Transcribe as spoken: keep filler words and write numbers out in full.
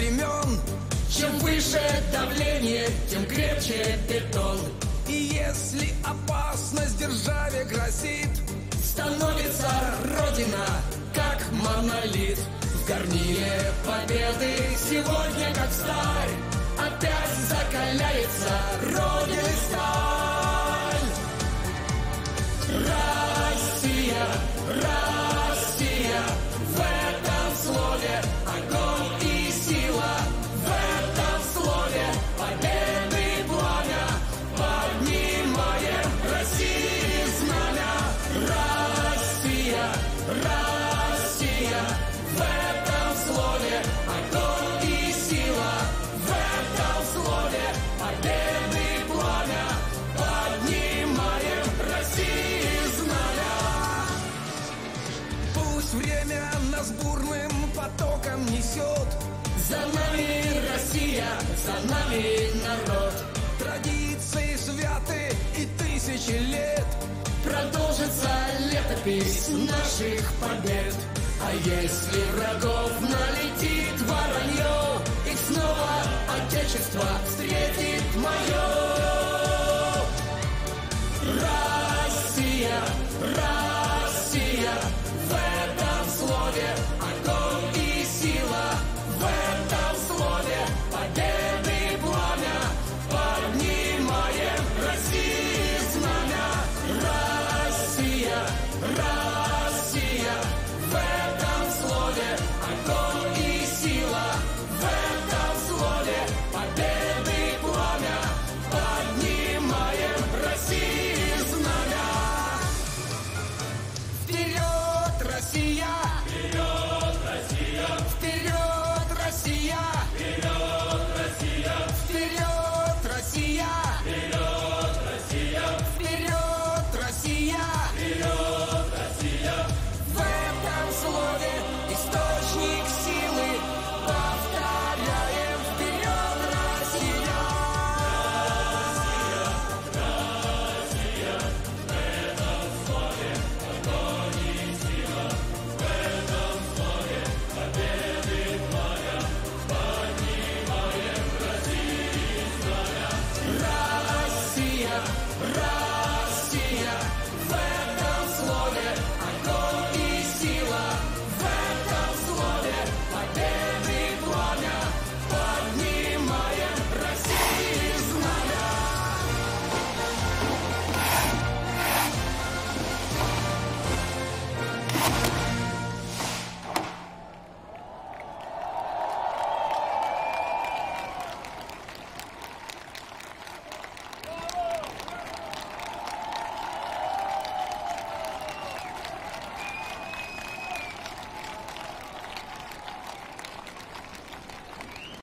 времен. Чем выше давление, тем крепче бетон. И если опасность державе грозит, становится Родина, как монолит. В горниле победы сегодня, как сталь, опять закаляется Родины сталь. Россия, Россия, в этом слове огонь и сила, в этом слове победы пламя, поднимаем России знамя. Россия, Россия, в этом слове огонь и сила, в этом слове победы пламя, поднимаем России знамя. пусть время нас бурным потоком несет. За нами Россия, за нами народ. Традиции святы и тысячи лет. Продолжится летопись наших побед. А если врагов налетит воронье, их снова Отечество